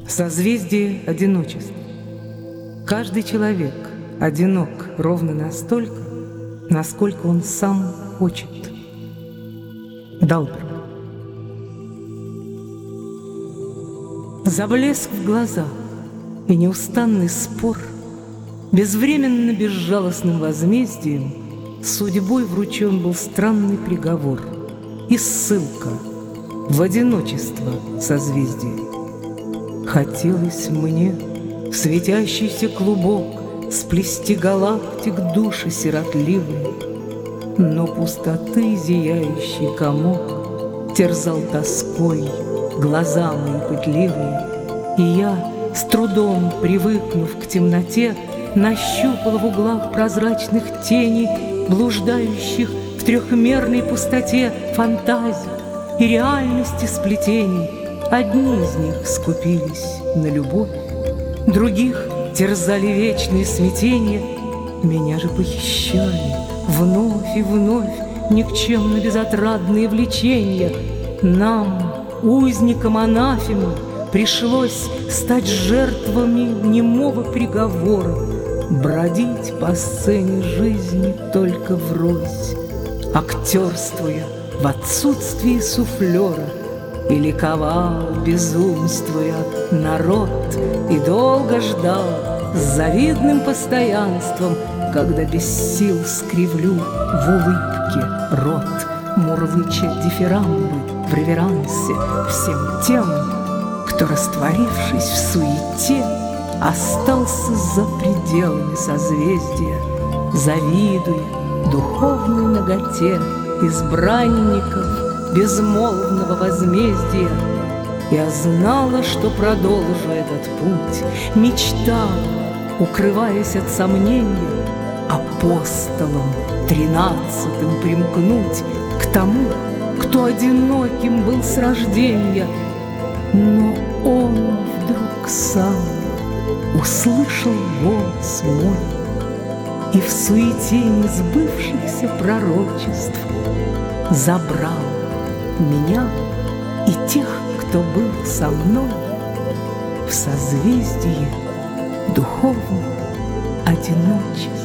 Созвездие одиночества. Каждый человек одинок ровно настолько, насколько он сам хочет. Далберг. За блеск в глазах и неустанный спор, безвременно безжалостным возмездием, судьбой вручен был странный приговор и ссылка в одиночество созвездия. Хотелось мне в светящийся клубок сплести галактик души сиротливые, но пустоты зияющий комок терзал тоской глаза мои пытливые, и я, с трудом привыкнув к темноте, нащупал в углах прозрачных теней, блуждающих в трехмерной пустоте фантазий и реальности сплетений. Одни из них скупились на любовь, других терзали вечные смятения. Меня же похищали вновь и вновь никчемно безотрадные влечения. Нам, узникам анафемы, пришлось стать жертвами немого приговора, бродить по сцене жизни только врозь, актерствуя в отсутствии суфлера. И ликовал, безумствуя, народ, и долго ждал с завидным постоянством, когда без сил скривлю в улыбке рот, мурлыча дифирамбы в реверансе всем тем, кто, растворившись в суете, остался за пределами созвездия, завидуя духовной наготе избранников безмолвного возмездия. Я знала, что продолжу этот путь, мечтала, укрываясь от сомнения, апостолом 13-м примкнуть к тому, кто одиноким был с рождения. Но он вдруг сам услышал голос мой и в суете несбывшихся пророчеств забрал меня и тех, кто был со мной в созвездии духовного одиночества.